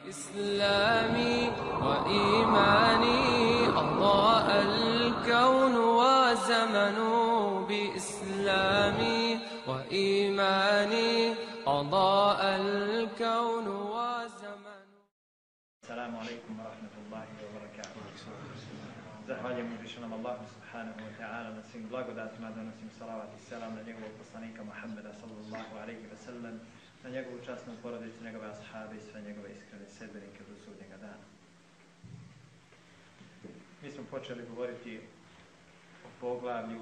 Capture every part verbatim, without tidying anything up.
إسلامي وإيماني أضاء الكون وزمن بإسلامي وإيماني أضاء الكون وزمن. السلام عليكم ورحمة الله وبركاته. Zahvaljujem uzvišenom Allahu subhanahu wa ta'ala na svim blagodatima, donosim salavat i selam na njegovog poslanika Muhammeda sallallahu alaihi wa sallam, na njegovu časnu porodicu, njegove ashabe i sve njegove iskrene sedbenike do sudnjega dana. Mi smo počeli govoriti o poglavlju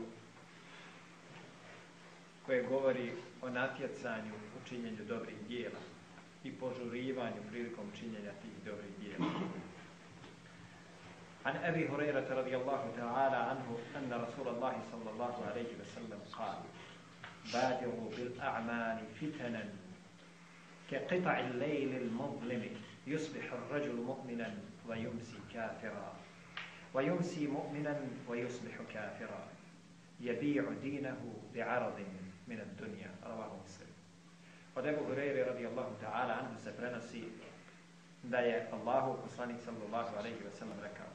koje govori o natjecanju u činjenju dobrih djela i požurivanju prilikom činjenja tih dobrih djela. عن أبي هريرة رضي الله تعالى عنه أن رسول الله صلى الله عليه وسلم قال: بادروا بالأعمال فتنا كقطع الليل المظلم يصبح الرجل مؤمنا ويمسي كافرا ويمسي مؤمنا ويصبح كافرا يبيع دينه بعرض من الدنيا. رواه مسلم. Od Ebu Hureyre radijallahu ta'ala anhu se prenosi da je Allahu poslanik sallallahu alejhi ve sellem rekao: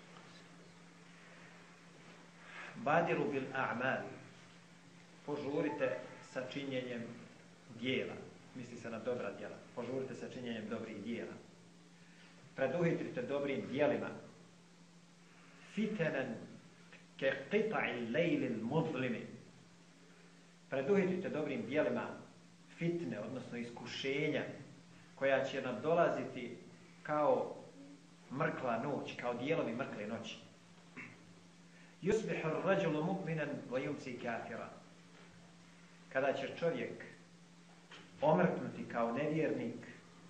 Badiru bil a'mal, požurite sa činjenjem dijela, misli se na dobra djela, požurite sa činjenjem dobrih dijela. Preduhitrite dobrim dijelima. Fitanan ke qita'i lejlil mudlimi. Preduhitrite dobrim dijelima fitne, odnosno iskušenja, koja će nam dolaziti kao mrkla noć, kao dijelovi mrkle noći. Yusbihu ar-rajulu mu'minan wa yumsi kafira. Kada će čovjek omrknuti kao nevjernik,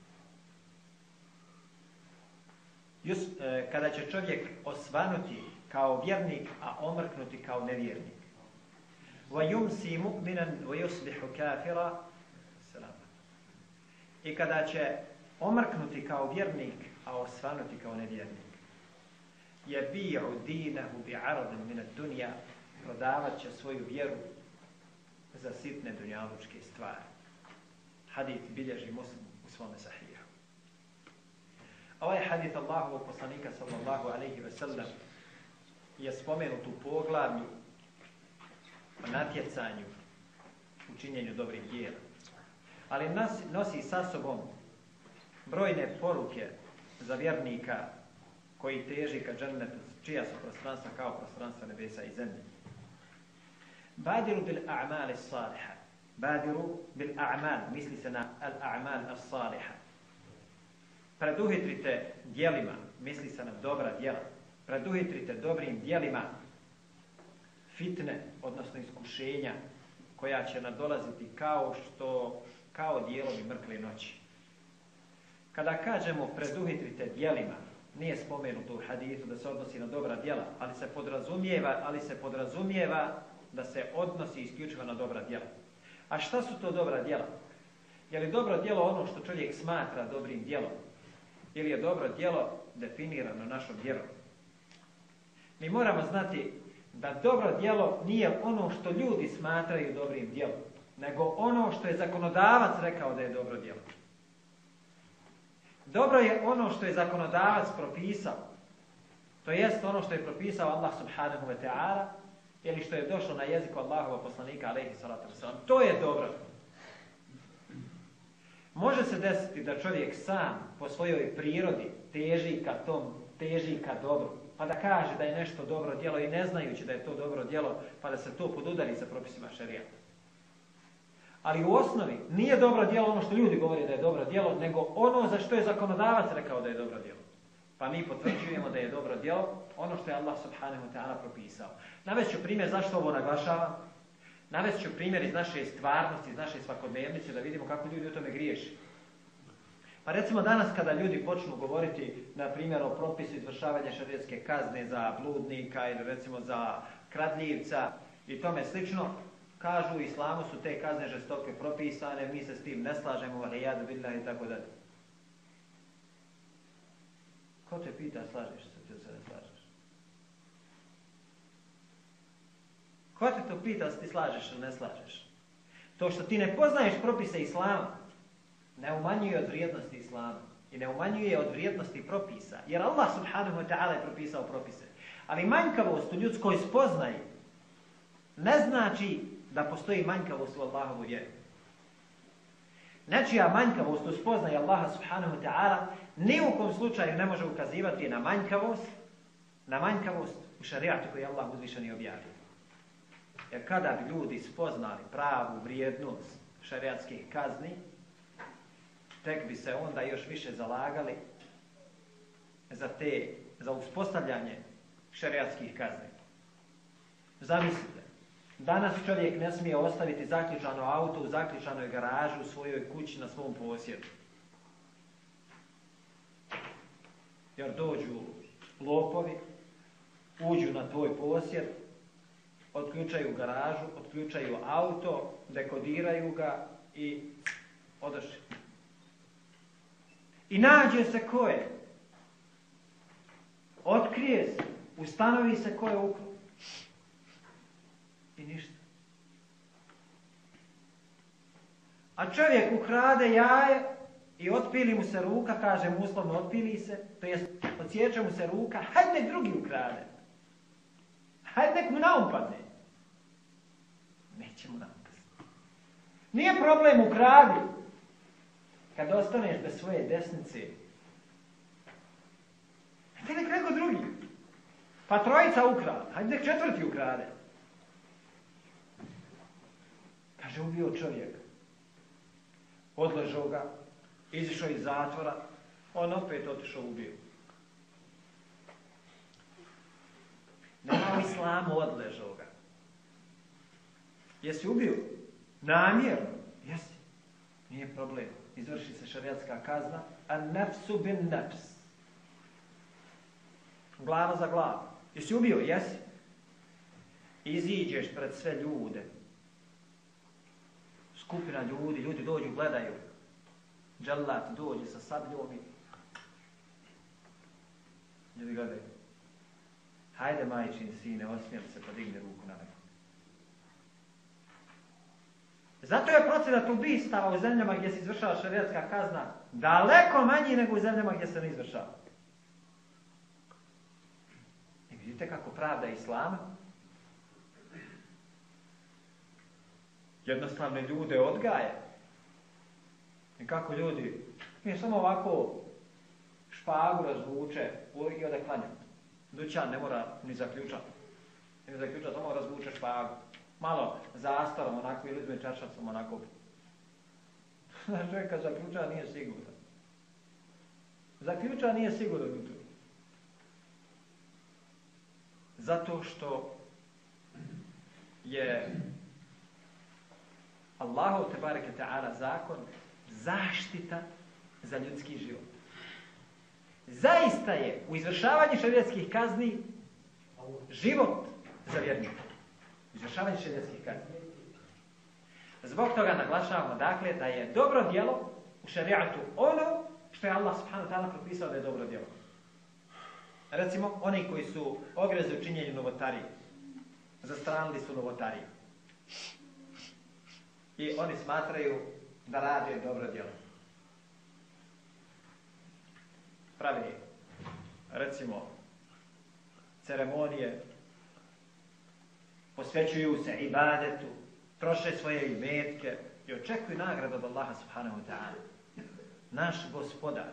Yus, eh, kada će čovjek osvanuti kao vjernik, a omrknuti kao nevjernik. Wa yumsi mu'minan wa yusbihu kafira. I kada će omrknuti kao vjernik, a osvanuti kao nevjernik. Yabi'u dinahu bi'aradin min ad-dunya, prodavat će svoju vjeru za sitne dunjalučke stvari. Hadis bilježi Muslim u svome sahihu. Ovaj hadis Allahovog poslanika sallallahu alejhi ve sellem je spomenut u poglavlju o natjecanju u činjenju dobrih djela, ali nosi sa sobom brojne poruke za vjernika koji teži ka džennetu, čija su prostranstva kao prostranstva nebesa i zemlje. Badiru bil a'mal as-saliha. Badiru bil a'mal, misli se na al-a'mal as-saliha. Preduhitrite djelima, misli se na dobra djela. Preduhitrite dobrim djelima fitne, odnosno iskušenja, koja će nadolaziti kao što kao dijelovi mrkle noći. Kada kažemo preduhitrite djelima, nije spomenuto u hadisu da se odnosi na dobra djela, ali se podrazumijeva, ali se podrazumijeva da se odnosi isključivo na dobra djela. A šta su to dobra djela? Je li dobro djelo ono što čovjek smatra dobrim djelom? Ili je dobro djelo definirano našom vjerom? Mi moramo znati da dobro djelo nije ono što ljudi smatraju dobrim djelom, nego ono što je zakonodavac rekao da je dobro djelo. Dobro je ono što je zakonodavac propisao, to jest ono što je propisao Allah subhanahu wa ta'ala, ili što je došlo na jeziku Allahova poslanika alejhi salatu vesselam. To je dobro. Može se desiti da čovjek sam po svojoj prirodi teži ka tom, teži ka dobru, pa da kaže da je nešto dobro djelo i ne znajući da je to dobro djelo, pa da se to podudari sa propisima šerijata. Ali u osnovi nije dobro djelo ono što ljudi govore da je dobro djelo, nego ono za što je zakonodavac rekao da je dobro djelo. Pa mi potvrđujemo da je dobro djelo ono što je Allah subhanahu wa ta'ala propisao. Navest ću primjer zašto ovo naglašavam. Navest ću primjer iz naše stvarnosti, iz naše svakodnevnice, da vidimo kako ljudi u tome griješi. Pa recimo danas kada ljudi počnu govoriti, na primjer, o propisu izvršavanja šerijatske kazne za bludnika ili recimo za kradljivca i tome slično, kažu u islamu su te kazne žestoke propisane, mi se s tim ne slažemo, valijadu billahi i tako dalje. Ko te pita slažeš se, ti se ne slažeš? Ko te to pita se ti slažeš ili ne slažeš? To što ti ne poznaješ propise islama ne umanjuje od vrijednosti islama. i ne umanjuje od vrijednosti propisa. Jer Allah subhanahu wa ta'ala je propisao propise. Ali manjkavost u ljudskoj spoznaji ne znači da postoji manjkavost u Allahovu vjeri. Nečija manjkavost u spoznaji Allaha subhanahu wa ta'ala ni u kom slučaju ne može ukazivati na manjkavost, na manjkavost u šarijatu koji je Allah uzvišeni objavio. Jer kada bi ljudi spoznali pravu vrijednost šarijatskih kazni, tek bi se onda još više zalagali za te, za uspostavljanje šarijatskih kazni. Zamislite, danas čovjek ne smije ostaviti zaključano auto u zaključanoj garaži u svojoj kući na svom posjedu. Jer dođu lopovi, uđu na tvoj posjed, otključaju garažu, otključaju auto, dekodiraju ga i odošli. I nađe se ko je. Otkrije se, ustanovi se ko je ukrao. I ništa. A čovjek ukrade jaje i otpili mu se ruka, kaže mu uslovno otpili se, to jest odsječe mu se ruka, hajde nek drugi ukrade. Hajde nek mu naumpadne. Neće mu naumpadne. Nije problem ukradi. Kad ostaneš bez svoje desnice, hajde nek neko drugi. Pa trojica ukrade, hajde nek četvrti ukrade. Kaže, ubio čovjeka. Odležao ga, izišao iz zatvora, on opet otišao ubio. Nema u islamu odležao ga. Jesi ubio? Namjerno? Jesi. Nije problem. Izvrši se šarijatska kazna. A nafsu bin nafs. Glava za glavu. Jesi ubio? Jesi. Iziđeš pred sve ljude. Skupina ljudi, ljudi dođu, gledaju. Dželat dođe sa sabljom i ljudi gledaju. Hajde, majčin sine, osmijeli se, podigne ruku na nebo. Zato je procenat ubistava u zemljama gdje se izvršava šarijatska kazna daleko manji nego u zemljama gdje se ne izvršava. I vidite kako pravda islama jednostavne ljude odgaja. I kako ljudi mi samo ovako špagu razvuče i ode klanja. Dućan ne mora ni zaključati. Ne zaključati, samo razvuče špagu. Malo zastarom, onako, ili uzme čaršacom, onako. Čovjek kad zaključa nije siguran. Zaključa nije siguran u to. Zato što je Allahu tebareke ta'ala zakon zaštita za ljudski život. Zaista je u izvršavanju šarijatskih kazni život za vjernika. Izvršavanje šarijatskih kazni. Zbog toga naglašavamo dakle da je dobro djelo u šarijatu ono što je Allah subhanahu wa ta'ala propisao da je dobro djelo. Recimo, oni koji su ogrezli u činjenju novotarije, zastranili su novotarije. I oni smatraju da rade dobro djelo. Pravi, recimo, ceremonije, posvećuju se ibadetu, troše svoje imetke i očekuju nagradu od Allaha subhanahu wa ta'ala. Naš gospodar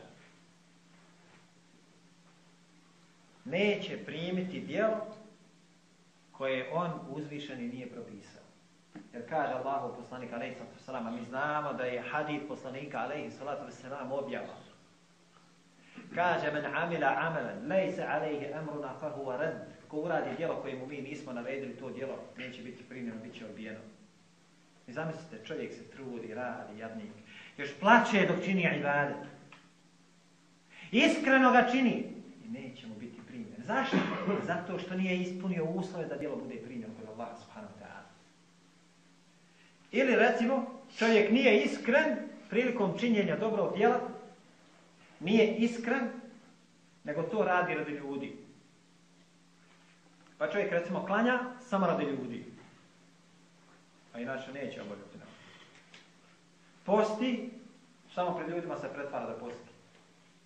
neće primiti djelo koje on uzvišeni nije propisao. Jer kaže Allahu poslanik alejhi salatu vesselam, a mi znamo da je hadis poslanika alejhi salatu vesselam objava. Kaže, men amila amalan lejse alejhi amruna fahuwa rad. Ko uradi djelo koje mu mi nismo naredili, to djelo neće biti primljeno, bit će odbijeno. I zamislite, čovjek se trudi, radi, jadnik. Još plače dok čini ibadet. Iskreno ga čini i neće mu biti primljen. Zašto? Zato što nije ispunio uslove da djelo bude primljeno kod Allaha subhanahu wa ta'ala. Ili recimo, čovjek nije iskren prilikom činjenja dobrog djela, nije iskren, nego to radi radi ljudi. Pa čovjek recimo klanja samo radi ljudi. A inače neće obavljati namaz. Posti, samo pred ljudima se pretvara da posti.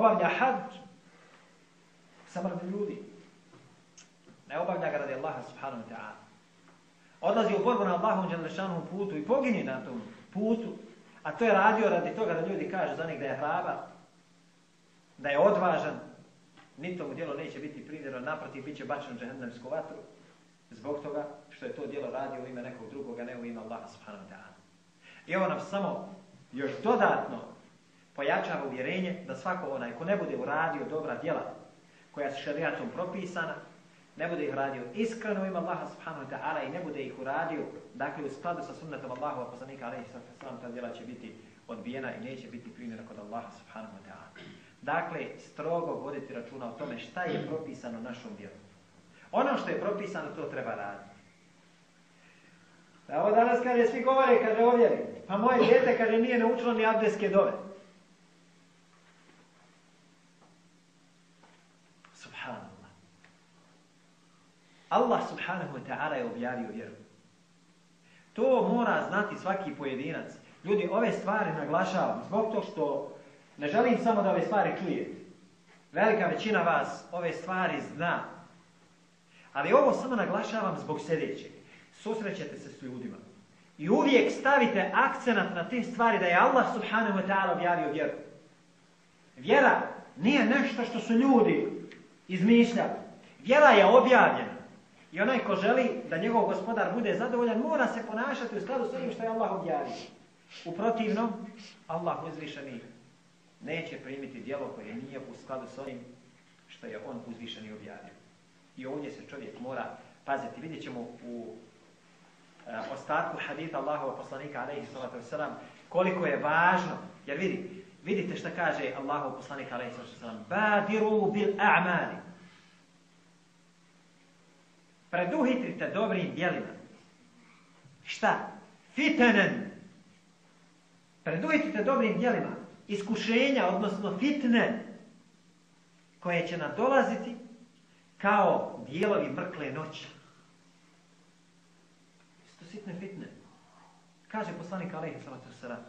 obavlja hadž samo radi ljudi. Ne obavlja ga radi Allaha subhanahu wa ta'ala. Odlazi u borbu na Allahom dželešanom putu i pogini na tom putu, a to je radio radi toga da ljudi kažu za njeg da je hrabar, da je odvažan, ni tomu djelo neće biti primjerno, naprotiv, bit će bačen u džehennemsku vatru, zbog toga što je to djelo radio u ime nekog drugoga, ne u ime Allaha subhanahu wa ta'ala. I ovo nam samo još dodatno pojačava uvjerenje da svako onaj ko ne bude uradio dobra djela koja su šerijatom propisana, ne bude ih radio iskreno u ime Allaha subhanahu wa ta'ala i ne bude ih uradio, dakle u skladu sa sunnetom Allahova poslanika alejhi sallam, ta djela će biti odbijena i neće biti primjena kod Allaha subhanahu wa ta'ala. Dakle, strogo voditi računa o tome šta je propisano našom djelom. Ono što je propisano, to treba raditi. Da ovo danas kaže, svi govore, kaže ovdje, pa moje dijete, kaže, nije naučilo ni abdeske dove. Subhanallah. Allah subhanahu wa ta'ala je objavio vjeru. To mora znati svaki pojedinac. Ljudi, ove stvari naglašavam zbog to što ne želim samo da ove stvari čujete. Velika većina vas ove stvari zna. Ali ovo samo naglašavam zbog sljedećeg. Susrećete se s ljudima. I uvijek stavite akcenat na te stvari da je Allah subhanahu wa ta'ala objavio vjeru. Vjera nije nešto što su ljudi izmišljali. Vjera je objavljena. I onaj ko želi da njegov gospodar bude zadovoljan, mora se ponašati u skladu s onim što je Allah objavio. U protivnom, Allah uzvišeni neće primiti djelo koje nije u skladu s onim što je on uzvišeni objavio. I ovdje se čovjek mora paziti. Vidjet ćemo u e, ostatku hadita Allahova poslanika alejhi salatu vesselam koliko je važno. Jer vidi, vidite šta kaže Allahov poslanik alejhi salatu vesselam: badiru bil a'mali. Preduhitrite dobrim djelima. Šta? Fitenen. Preduhitrite dobrim djelima. Iskušenja, odnosno fitne, koje će nam dolaziti kao dijelovi mrkle noći. Isto sitne fitne. Kaže poslanik alejhi salatu vesselam: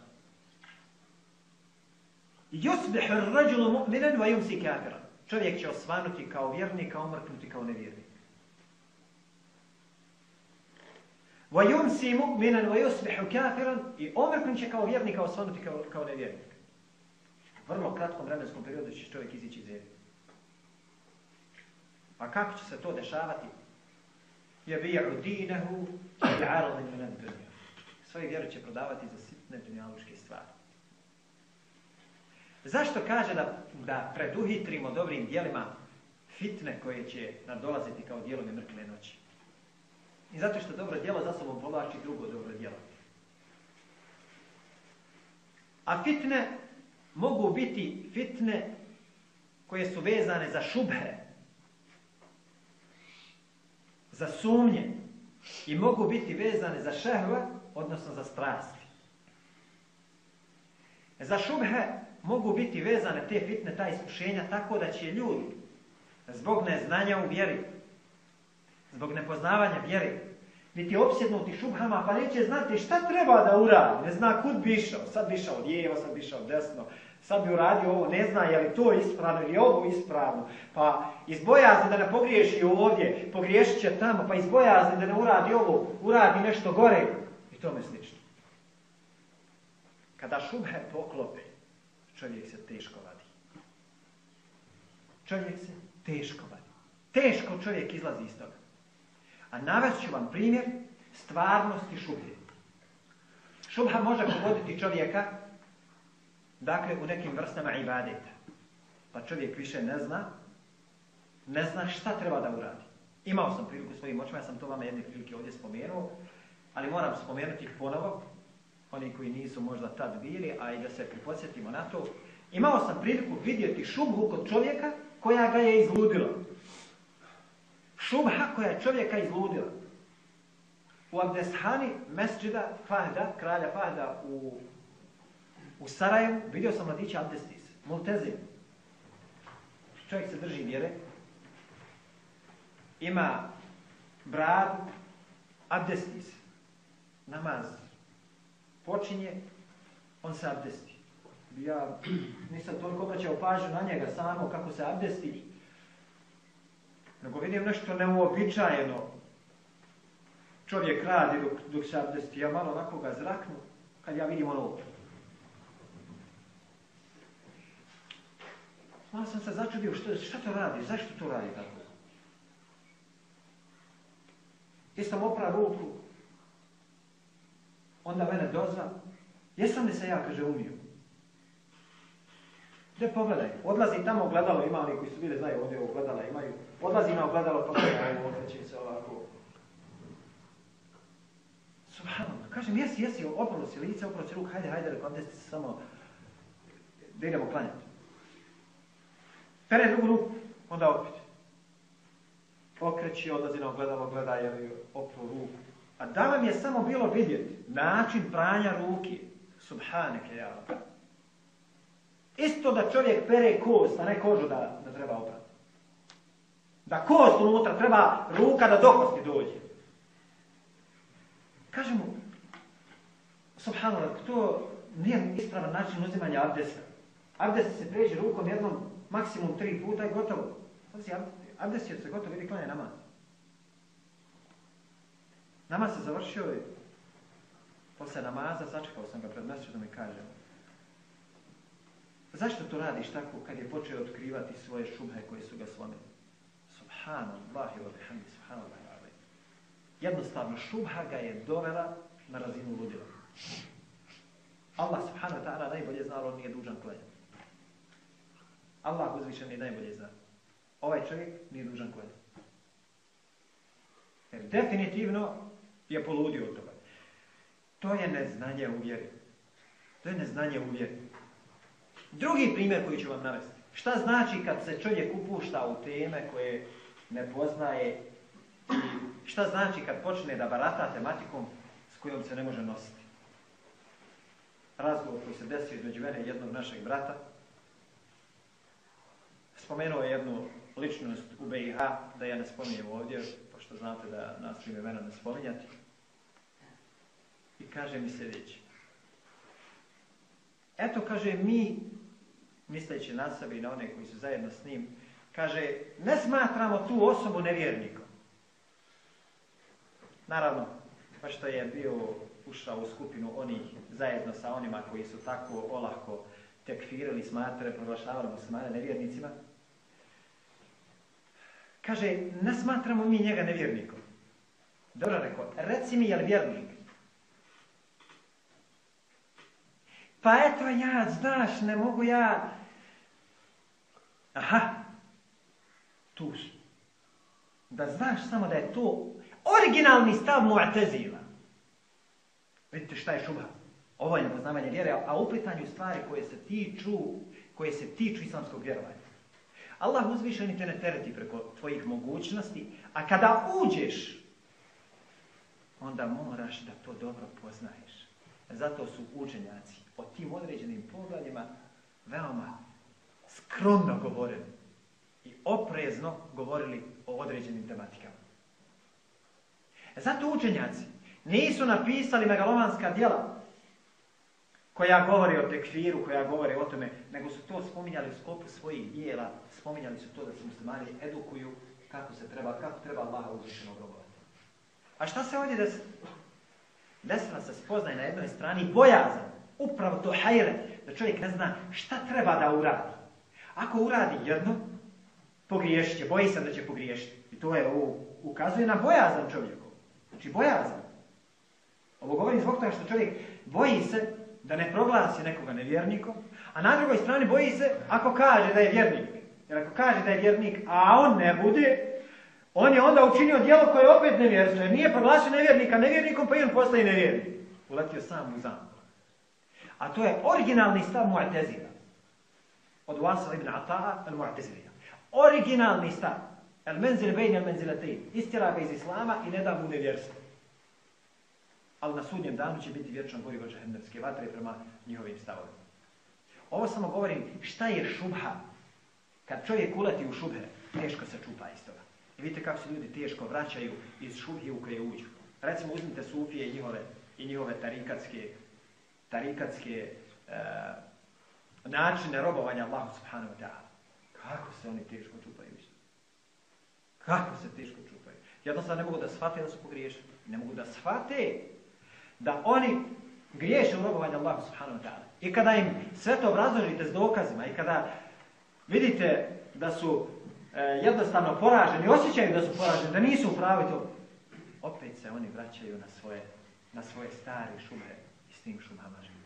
yusbihu ar-rajulu mu'minan wa yumsi kafiran. Čovjek će osvanuti kao vjernik, a omrknuti kao nevjernik. Wa yumsi mu'minan wa yusbihu kafiran, i omrknut će kao vjernik, a osvanuti kao, kao nevjernik. U vrlo kratkom vremenskom periodu će čovjek izići iz vjere. A kako će se to dešavati? Yabi'u dinahu bi'aradin min ad-dunya. Svoju vjeru će prodavati za sitne dunjaluške stvari. Zašto kaže da, da preduhitrimo dobrim djelima fitne koje će nadolaziti kao dijelovi mrkle noći? I zato što dobro djelo za sobom povlači drugo dobro djelo. A fitne mogu biti fitne koje su vezane za šubhe, za sumnje, i mogu biti vezane za šehve, odnosno za strasti. Za šubhe mogu biti vezane te fitne, ta iskušenja, tako da će ljudi zbog neznanja u vjeri, zbog nepoznavanja vjeri, biti opsjednuti šubhama, pa neće znati šta treba da uradi. Ne zna kud bi išao. Sad bi išao lijevo, sad bi išao desno. Sad bi uradio ovo, ne zna je li to ispravno ili ovo ispravno. Pa izbojazni da ne pogriješi ovdje, pogriješit će tamo. Pa izbojazni da ne uradi ovo, uradi nešto gore. I tome slično. Kada šubhe poklope, čovjek se teško vadi. Čovjek se teško vadi. Teško čovjek izlazi iz toga. A navest ću vam primjer stvarnosti šubhe. Šubha može pogoditi čovjeka, dakle, u nekim vrstama ibadeta. Pa čovjek više ne zna, ne zna šta treba da uradi. Imao sam priliku svojim očima, ja sam to vama jedne prilike ovdje spomenuo, ali moram spomenuti ih ponovo, oni koji nisu možda tad bili, a i da se pripodsjetimo na to. Imao sam priliku vidjeti šubhu kod čovjeka koja ga je izludila. Šubha koja je čovjeka izludila. U Abdeshani mesdžida Fahda, kralja Fahda u, u Sarajevu, vidio sam mladića abdestis, multezim. Čovjek se drži vjere, ima bradu, abdestis. Namaz počinje, on se abdesti. Ja nisam toliko obraćao pažnju na njega samo kako se abdesti, nego vidim nešto neuobičajeno. Čovjek radi dok, dok se abdesti, ja malo onako ga zraknu, kad ja vidim ono. Malo sam se začudio, što, šta to radi, zašto to radi tako? Jesam opra ruku, onda mene dozva, jesam li se ja, kaže, umio? Gdje pogledaj, odlazi tamo ogledalo, ima oni koji su bili, znaju, ovdje ogledala imaju, odlazi na ogledalo, pa gledaj, okreće se ovako. Subhanallah, kažem, jesi, jesi, opravo si lice, opravo si ruk, hajde, hajde, rekao, abdesti se samo, da idemo klanjati. Pere drugu ruku, onda opet. Okreći, odlazi na ogledalo, gleda je li opro ruku. A da vam je samo bilo vidjeti način pranja ruke, subhaneke ja. Isto da čovjek pere kost, a ne kožu da, da treba oprati. Da kost unutra treba ruka da do kosti dođe. Kažemo, subhanallah, to nije ispravan način uzimanja abdesta. Abdest se pređe rukom jednom, maksimum tri puta i gotovo. Abdest je se gotovo, vidi klanja namaz. Namaz se završio i posle namaza sačekao sam ga pred mesdžidom i kažem, zašto to radiš tako kad je počeo otkrivati svoje šubhe koje su ga slomili? Subhanallah i bihamdi, subhanallah. Jednostavno, šubha ga je dovela na razinu ludila. Allah subhanahu wa ta'ala najbolje zna, on nije dužan klanjati. Allah uzvišen je najbolje zna. Ovaj čovjek nije dužan klanjati. Jer definitivno je poludio od toga. To je neznanje u vjeri. To je neznanje u vjeri. Drugi primjer koji ću vam navesti. Šta znači kad se čovjek upušta u teme koje ne poznaje i šta znači kad počne da barata tematikom s kojom se ne može nositi. Razgovor koji se desio između mene i jednog našeg brata. Spomenuo je jednu ličnost u B i H, da ja ne spominjem ovdje, pošto znate da nastojim imena ne spominjati. I kaže mi sljedeće. Eto, kaže, mi, misleći na sebe i na one koji su zajedno s njim, kaže, ne smatramo tu osobu nevjernikom. Naravno, pa što je bio ušao u skupinu onih zajedno sa onima koji su tako olahko tekfirili, smatrali, proglašavali muslimane nevjernicima. Kaže, ne smatramo mi njega nevjernikom. Dobro rekao, reci mi, je li vjernik? Pa eto ja, znaš, ne mogu ja... Aha, tu su. Da znaš samo da je to originalni stav Mu'tezila. Vidite šta je šubha. Ovo je nepoznavanje vjere, a u pitanju stvari koje se tiču, koje se tiču islamskog vjerovanja. Allah uzvišeni te ne tereti preko tvojih mogućnosti, a kada uđeš, onda moraš da to dobro poznaješ. Zato su učenjaci o tim određenim pogledima veoma skromno govorili i oprezno govorili o određenim tematikama. Zato učenjaci nisu napisali megalomanska djela koja govori o tekfiru, koja govori o tome, nego su to spominjali u sklopu svojih dijela, spominjali su to da se muslimani edukuju kako se treba, kako treba Allaha uzvišenog robovati. A šta se ovdje desilo? Desila se spoznaje na jednoj strani bojazan, upravo to hajre, da čovjek ne zna šta treba da uradi. Ako uradi jedno, pogriješit će, boji se da će pogriješiti. I to je, ovo, ukazuje na bojazan čovjeku. Znači bojazan. Ovo govorim zbog toga što čovjek boji se da ne proglasi nekoga nevjernikom, a na drugoj strani boji se ako kaže da je vjernik. Jer ako kaže da je vjernik, a on ne bude, on je onda učinio djelo koje je opet nevjerstvo, jer nije proglasio nevjernika nevjernikom, pa i on postaje nevjernik. Uletio sam u zamku. A to je originalni stav Mu'tezila. Od Wasila ibn Ata'a al-Mu'tezilija. Originalni stav. El-menzil bejn el-menzilatein. Istjera ga iz Islama i ne da mu nevjerstvo. Ali na sudnjem danu će biti vječno gorivo džehendamske vatre prema njihovim stavovima. Ovo samo govorim šta je šubha. Kad čovjek uleti u šubhe, teško se čupa iz toga. I vidite kako se ljudi teško vraćaju iz šubhe u koje uđu. Recimo uzmite sufije i njihove, i njihove tarikatske, tarikatske uh, načine robovanja Allahu subhanahu wa ta'ala. Kako se oni teško čupaju? Kako se teško čupaju? Jednostavno ne mogu da shvate da su pogriješili. Ne mogu da shvate da oni griješe u robovanju Allahu subhanahu wa ta'ala. I kada im sve to obrazložite s dokazima i kada vidite da su e, jednostavno poraženi, osjećaju da su poraženi, da nisu u pravu to, opet se oni vraćaju na svoje, na svoje stare šubhe i s tim šubhama žive.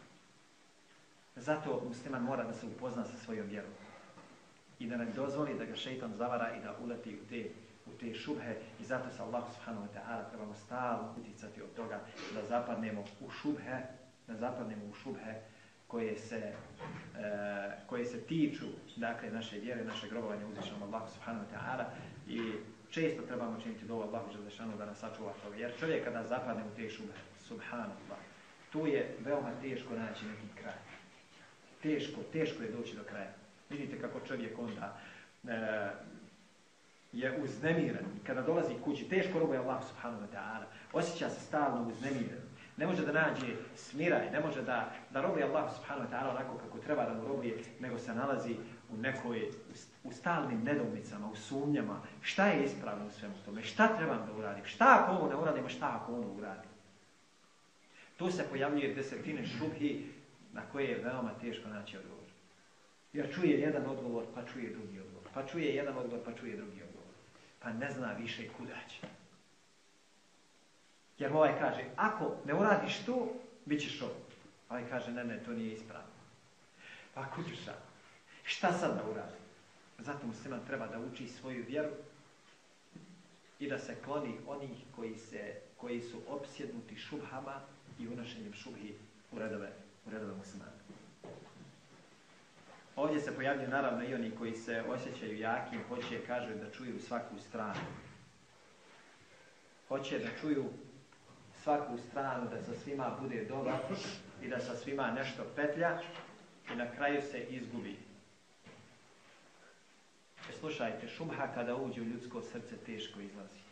Zato musliman mora da se upozna sa svojom vjerom i da ne dozvoli da ga šejtan zavara i da uleti u te, u te šubhe i zato se Allah subhanahu wa ta'ala trebamo stalno uticati od toga da zapadnemo u šubhe, da zapadnemo u šubhe koje se, e, koje se tiču dakle, naše vjere, naše grobovanja uzvišenom Allahu subhanahu wa ta'ala i često trebamo činiti dovu Allahu dželešanu da nas sačuva toga. Jer čovjek kada zapadne u te šubhe, subhanallah, tu je veoma teško naći neki kraj. Teško, teško je doći do kraja. Vidite kako čovjek onda e, je uznemiren. Kada dolazi kući, teško robuje Allah subhanahu wa ta'ala. Osjeća se stalno uznemiren. Ne može da nađe smiraj, ne može da, da robuje Allah subhanahu wa ta'ala onako kako treba da mu robuje, nego se nalazi u nekoj, u, u stalnim nedoumicama, u sumnjama. Šta je ispravno u svemu tome? Šta trebam da uradim? Šta ako ovo ne uradim, a šta ako ono uradim? Tu se pojavljuje desetine šubhi na koje je veoma teško naći odgovor. Jer čuje jedan odgovor, pa čuje drugi odgovor. Pa čuje jedan odgovor, pa čuje drugi odgovor. Pa ne zna više kuda će. Jer ovaj kaže, ako ne uradiš to, bit ćeš ovo. Ovaj kaže, ne, ne, to nije ispravno. Pa kućuša, šta sad da uradim? Zato musliman treba da uči svoju vjeru i da se kloni onih koji, se, koji su opsjednuti šubhama i unošenjem šubhi u redove, u redove muslimana. Ovdje se pojavljaju naravno i oni koji se osjećaju jakim, hoće, kažu da čuju svaku stranu. Hoće da čuju svaku stranu, da sa svima bude dobar i da sa svima nešto petlja i na kraju se izgubi. E, slušajte, šubha kada uđe u ljudsko srce teško izlazi.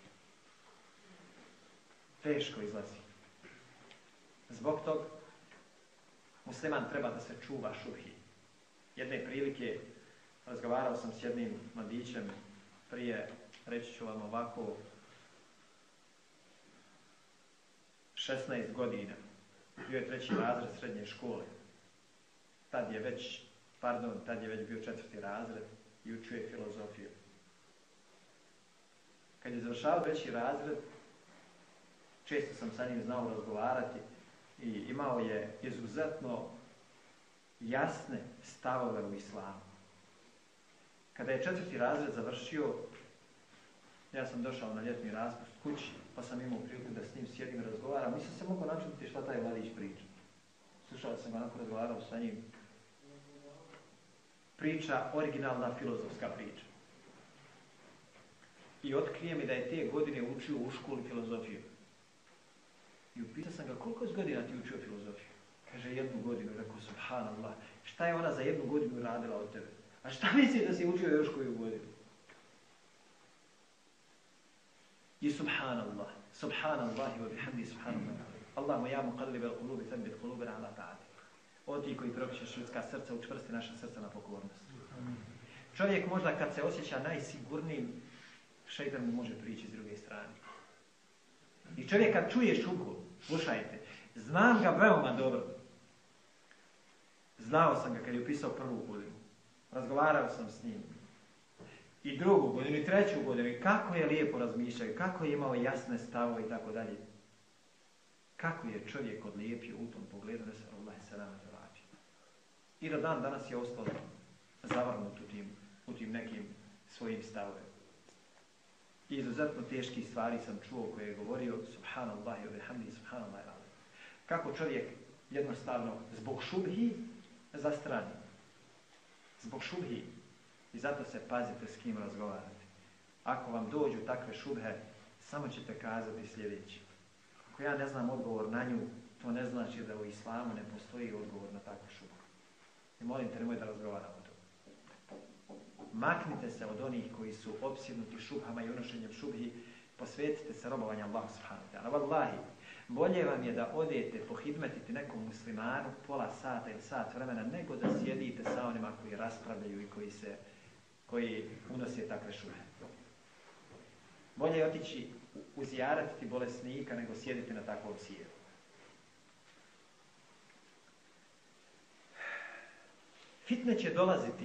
Teško izlazi. Zbog tog musliman treba da se čuva šubhi. Jedne prilike razgovarao sam s jednim mladićem prije, reći ću vam ovako, šesnaest godina. Bio je treći razred srednje škole. Tad je već, pardon, tad je već bio četvrti razred i učio je filozofiju. Kad je završao treći razred, često sam sa njim znao razgovarati i imao je izuzetno jasne stavove u islamu. Kada je četvrti razred završio, ja sam došao na ljetni raspust kući, pa sam imao priliku da s njim sjedim i razgovaram. Nisam se mogao načuti šta taj mladić priča. Slušao sam ga, onako razgovarao sa njim. Priča, originalna filozofska priča. I otkrije mi da je te godine učio u školi filozofiju. I upitao sam ga, koliko je godina ti učio filozofiju? Kaže, jednu godinu. Rekao, subhanallah, šta je ona za jednu godinu radila od tebe? A šta misli da si učio još koju godinu? I subhanallah, subhanallah wa bihamdi subhanallah. Allahumma ja muqallib al-qulubi thabbit qulubana ala ta'ati. O ti koji propišeš ljudska srca, učvrsti naša srca na pokornost. Čovjek možda kad se osjeća najsigurnijim, šejtan mu može prići s druge strane. I čovjek kad čuje šubhu, slušajte, znam ga veoma dobro. Znao sam ga kad je upisao prvu godinu. Razgovarao sam s njim. I drugu godinu, i treću godinu. I kako je lijepo razmišljao, kako je imao jasne stavove i tako dalje. Kako je čovjek odlijepio u tom pogledu, da se Allah selam vraća. I do dan danas je ostao zavrnut u tim, u tim nekim svojim stavovima. I izuzetno teških stvari sam čuo koje je govorio subhanallah i bihamdi subhanallah. Kako čovjek jednostavno zbog šubhi zastrani. Zbog šubhi. I zato se pazite s kim razgovarate. Ako vam dođu takve šubhe, samo ćete kazati sljedeće. Ako ja ne znam odgovor na nju, to ne znači da u islamu ne postoji odgovor na takvu šubhu. I molim te, nemoj da razgovaramo o tome. Maknite se od onih koji su opsjednuti šubhama i unošenjem šubhi, posvetite se robovanju Allahu subhanahu wa ta'ala. Wallahi, bolje vam je da odete pohidmetiti nekom muslimanu pola sata ili sat vremena, nego da sjedite raspravljaju i koji se koji unose takve šubhe. Bolje je otići uzijarati bolesnika nego sjediti na takvom sjedu. Fitne će dolaziti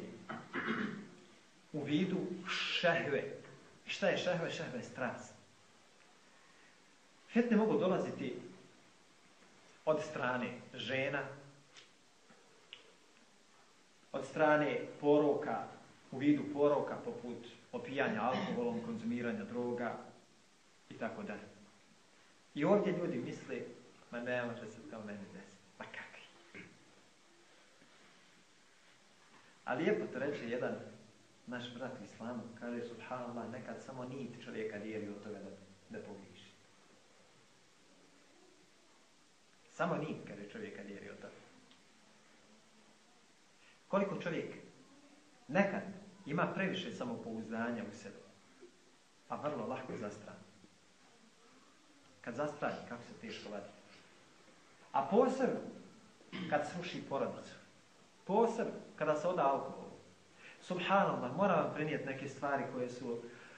u vidu šehve. Šta je šehve? Šehve je strast. Fitne mogu dolaziti od strane žena, od strane poroka, u vidu poroka poput opijanja alkoholom, konzumiranja droga i tako dalje. I ovdje ljudi misle, ma ne može se to meni desiti. Pa kakvi? A lijepo to reče jedan naš brat u islamu, kaže subhanallah, nekad samo nit čovjeka dijeli od toga da, da pogriješi. Samo nit, kaže, čovjeka dijeli od toga. Koliko čovjek nekad ima previše samopouzdanja u sebi, a vrlo lahko zastrani. Kad zastrani, kako se teško vadi. A posebno kad sruši porodicu. Posebno kada se oda alkohol. Subhanallah, moram vam prenijeti neke stvari koje su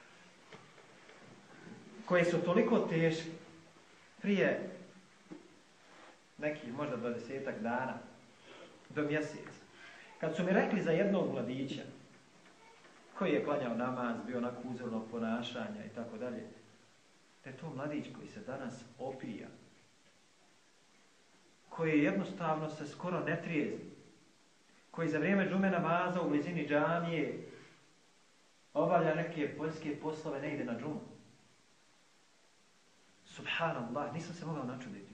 koje su toliko teške. Prije nekih možda dvadesetak dana do mjeseca. Kad su mi rekli za jednog mladića koji je klanjao namaz, bio onako uzornog ponašanja i tako dalje, da je to mladić koji se danas opija, koji jednostavno se skoro ne trijezi, koji za vrijeme džume namaza u blizini džamije obavlja neke poljske poslove, ne ide na džumu. Subhanallah, nisam se mogao načuditi.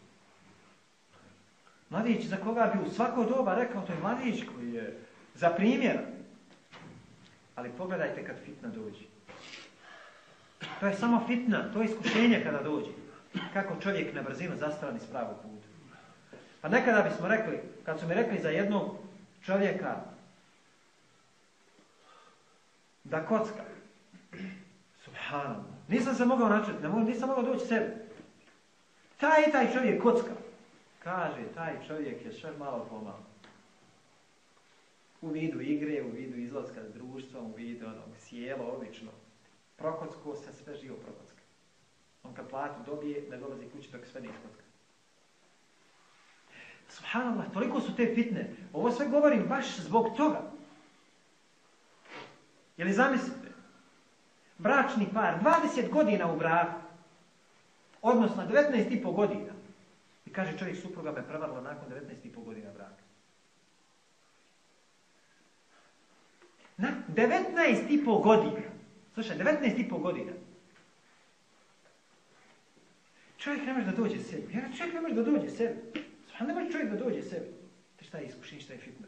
Mladić za koga bi u svako doba rekao, to je mladić koji je za primjer. Ali pogledajte kad fitna dođe. To je samo fitna, to je iskušenje kada dođe. Kako čovjek na brzinu zastrani s pravog puta. Pa nekada bismo rekli, kad su mi rekli za jednog čovjeka da kocka, subhanallah, nisam se mogao načuti, nisam mogao doći sebi. Taj i taj čovjek kocka. Kaže, taj čovjek je sve malo pomalo. U vidu igre, u vidu izlaska s društvom, u vidu onog sjelo, obično. Prokocko se sve živo prokocka. On kad platu dobije, ne dolazi kući dok sve ne iskocka. Subhanallah, toliko su te fitne. Ovo sve govorim baš zbog toga. Je li zamislite? Bračni par, dvadeset godina u braku. Odnosno devetnaest i pol godina. I kaže čovjek, supruga me prevarila nakon devetnaest i pol godina braka. Na devetnaest i pol godina. Slušaj, devetnaest i pol godina. Čovjek ne može da dođe sebi. Jer čovjek ne može da dođe sebi. Sva ne može čovjek da dođe sebi. Te šta je iskušenje, šta je fitna.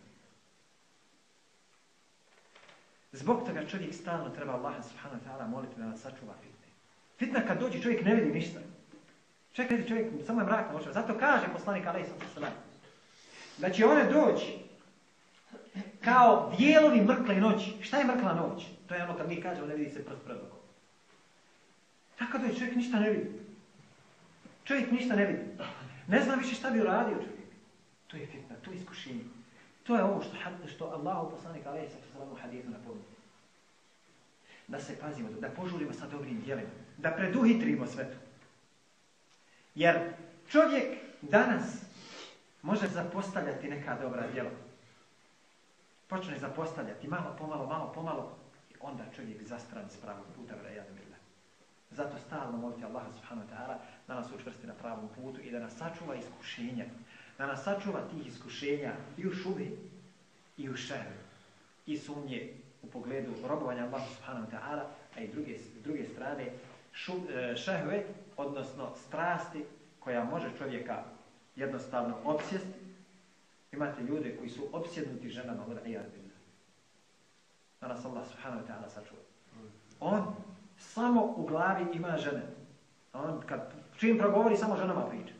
Zbog toga čovjek stalno treba Allaha subhanahu wa ta'ala moliti da nas sačuva fitne. Fitna kad dođe čovjek ne vidi ništa. Čovjek ne vidi čovjek, samo je mrak na očima. Zato kaže poslanik alejhi selam da će one doći kao dijelovi mrkle noći. Šta je mrkla noć? To je ono kad mi kažemo ne vidi se prst pred okom. Tako da čovjek ništa ne vidi. Čovjek ništa ne vidi. Ne zna više šta bi uradio čovjek. To je fitna, to je iskušenje. To je ovo što, što Allah poslanik alejhi selam u hadisu napominje. Da se pazimo, da požurimo sa dobrim djelima. Da preduhitrimo sve to. Jer čovjek danas može zapostavljati neka dobra djela. Počne zapostavljati malo pomalo, malo pomalo i onda čovjek zastrani s pravog puta. Zato stalno molite Allaha subhanahu wa ta'ala da nas učvrsti na pravom putu i da nas sačuva iskušenja. Da nas sačuva tih iskušenja i u šubi i u šehve i sumnje u pogledu robovanja Allaha subhanahu wa ta'ala, a i druge, s druge strane šehve, odnosno strasti koja može čovjeka jednostavno opsjesti. Imate ljude koji su opsjednuti ženama od ijadbina. Da nas Allah subhanahu wa ta'ala sačuva. On samo u glavi ima žene. On kad čim progovori samo ženama priča.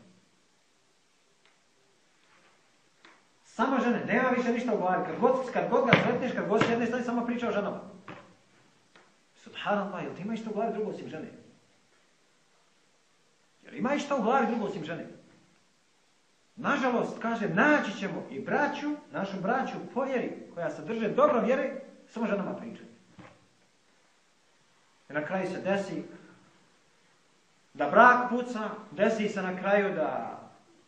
Samo žene, nema više ništa u glavi. Kad god, kad god ga sretneš, kad god sjedneš, stani samo priča o ženama. Subhanallah, jel ti ima išta u glavi drugo osim žene? Jel ima išta u glavi drugo osim žene? Nažalost, kaže, naći ćemo i braću, našu braću po vjeri, koja se drže dobro vjeri, samo ženama pričati. I na kraju se desi da brak puca, desi se na kraju da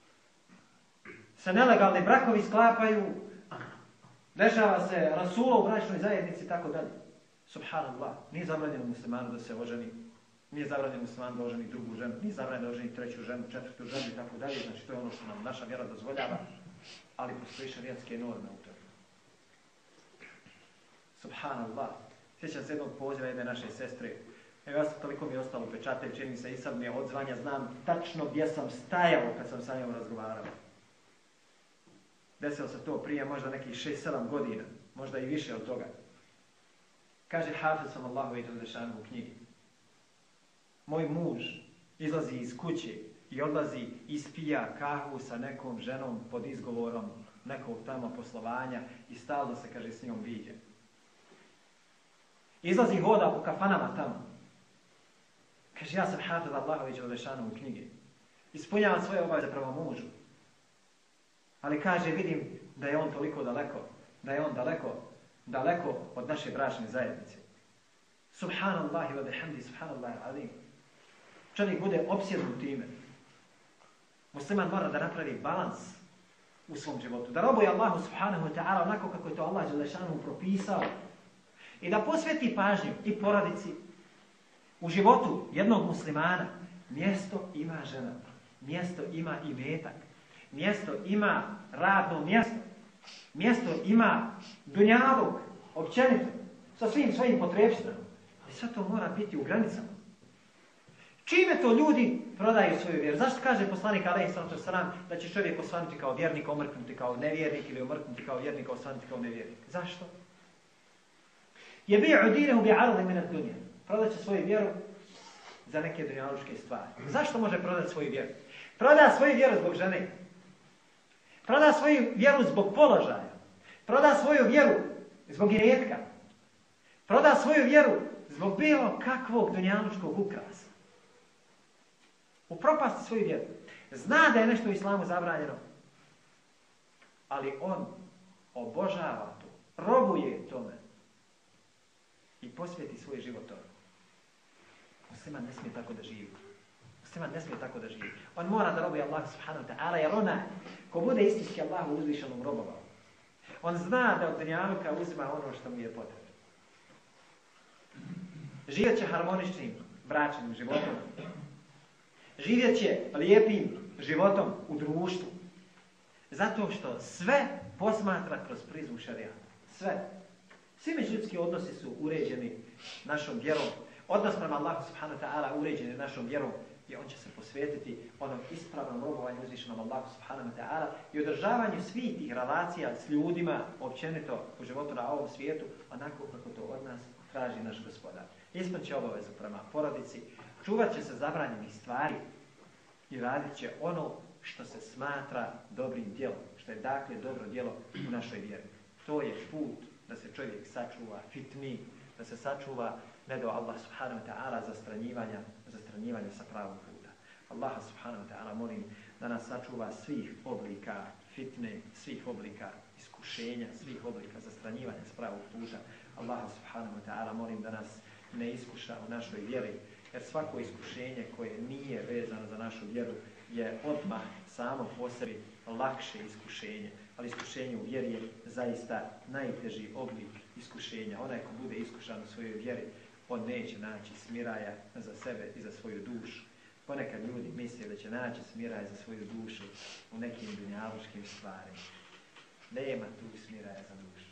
se nelegalni brakovi sklapaju, dešava se rasula u bračnoj zajednici i tako dalje. Subhanallah, nije zabranjeno muslimanu da se oženi, nije zabranjeno muslimanu da oženi drugu ženu, nije zabranjeno da oženi treću ženu, četvrtu ženu i tako dalje. Znači to je ono što nam naša vjera dozvoljava, ali postoji šarijatske norme u tome. Subhanallah, sjećam se jednog poziva jedne naše sestre. Evo ja sam toliko mi je ostalo pečate, čini mi se i sad mi je odzvanja, znam tačno gdje sam stajao kad sam sa njom razgovarao. Desilo se to prije možda nekih šest sedam godina, možda i više od toga. Kaže Hafiz sam Allahu i Đelešanu u knjigi. Moj muž izlazi iz kuće i odlazi ispija kahvu sa nekom ženom pod izgovorom nekog tamo poslovanja i stalno se, kaže, s njom viđe. Izlazi hoda po kafanama tamo. Kaže, ja sam Hafiz Allahu i Đelešanu u knjigi. Ispunjavam svoje obaveze prema mužu. Ali kaže, vidim da je on toliko daleko, da je on daleko, daleko od naše bračne zajednice. Subhanallahi wa bihamdi, subhanallahi alim. Čovjek bude opsjednut time. Musliman mora da napravi balans u svom životu. Da robuje Allahu subhanahu wa ta'ala onako kako je to Allah dželešanu propisao. I da posveti pažnju i porodici. U životu jednog muslimana mjesto ima žena, mjesto ima imetak. Mjesto ima radno mjesto. Mjesto ima dunjalog, općenito, sa svim svojim potrebštinama. I sve to mora biti u granicama. Čime to ljudi prodaju svoju vjeru? Zašto kaže poslanik alejhi selatu vesselam da će čovjek osvanuti kao vjernik, omrknuti kao nevjernik ili omrknuti kao vjernik, osvanuti kao nevjernik? Zašto? Jebi'u dinehu bi'aradi min ad-dunya. Prodaće svoju vjeru za neke dunjalučke stvari. Zašto može prodati svoju vjeru? Proda svoju vjeru zbog žene. Proda svoju vjeru zbog položaja. Proda svoju vjeru zbog imetka. Proda svoju vjeru zbog bilo kakvog dunjalučkog ukrasa. Upropasti svoju vjeru. Zna da je nešto u islamu zabranjeno. Ali on obožava to. Robuje tome. I posvjeti svoj život tome. Musliman ne smije tako da živi. Musliman ne smije tako da živi. On mora da robuje Allah subhanahu wa ta'ala, jer onaj ko bude istinski Allahu uzvišenom robovao, on zna da od dunjaluka uzima ono što mu je potrebno. Živjet će harmoničnim bračnim životom. Živjet će lijepim životom u društvu. Zato što sve posmatra kroz prizmu šerijata. Sve. Svi međuljudski odnosi su uređeni našom vjerom. Odnos prema Allahu subhanahu wa ta'ala uređen je našom vjerom i on će se posvetiti onom ispravnom robovanju uzvišenom Allahu subhanahu wa ta'ala i održavanju svih tih relacija s ljudima općenito u životu na ovom svijetu onako kako to od nas traži naš gospodar. Ispunit će obavezu prema porodici, čuvat će se zabranjenih stvari i radit će ono što se smatra dobrim djelom, što je dakle dobro djelo u našoj vjeri. To je put da se čovjek sačuva fitni, da se sačuva ne do Allah subhanahu wa ta'ala zastranjivanja, zastranjivanja sa pravog puta. Allah subhanahu wa ta'ala molim da nas sačuva svih oblika fitne, svih oblika iskušenja, svih oblika zastranjivanja s pravog puta. Allah subhanahu wa ta'ala molim da nas ne iskuša u našoj vjeri, jer svako iskušenje koje nije vezano za našu vjeru je odmah samo po sebi lakše iskušenje. Ali iskušenje u vjeri je zaista najteži oblik iskušenja. Onaj ko bude iskušan u svojoj vjeri, on neće naći smiraja za sebe i za svoju dušu. Ponekad ljudi misle da će naći smiraja za svoju dušu u nekim dunjaluškim stvarima. Nema tu smiraja za dušu.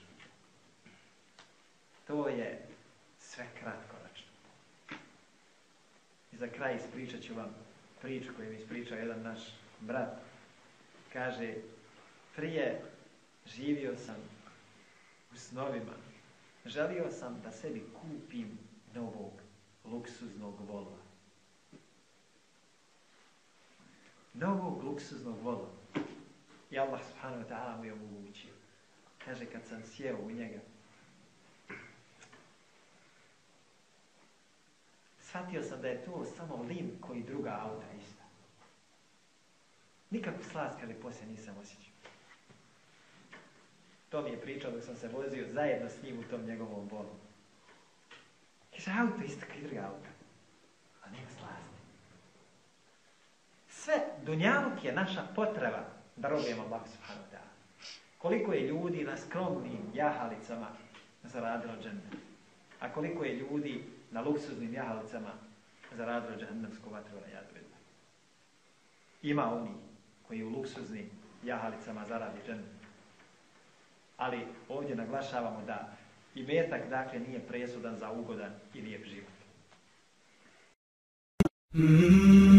To je sve kratkoročno. I za kraj ispričat ću vam priču koju mi ispričao jedan naš brat. Kaže, prije živio sam u snovima. Želio sam da sebi kupim novog luksuznog volova. Novog luksuznog volova. I Allah subhanahu wa ta'ala mu je omogućio. Kaže, kad sam sjeo u njega, shvatio sam da je to samo lim koji druga auta ista. Nikakvu slast, kaže, poslije nisam osjećao. To mi je pričao dok sam se vozio zajedno s njim u tom njegovom bolu. Kaže, auto isto kao i druga auta, a nema slasti. Sve, dunjaluk je naša potreba da robijemo Allahu subhanahu wa ta'ala. Koliko je ljudi na skromnim jahalicama zaradilo džennet, a koliko je ljudi na luksuznim jahalicama zaradilo džehennemsku vatru na jadu. Ima oni koji u luksuznim jahalicama zaradi džennet. Ali ovdje naglašavamo da imetak, dakle, nije presudan za ugodan i lijep život.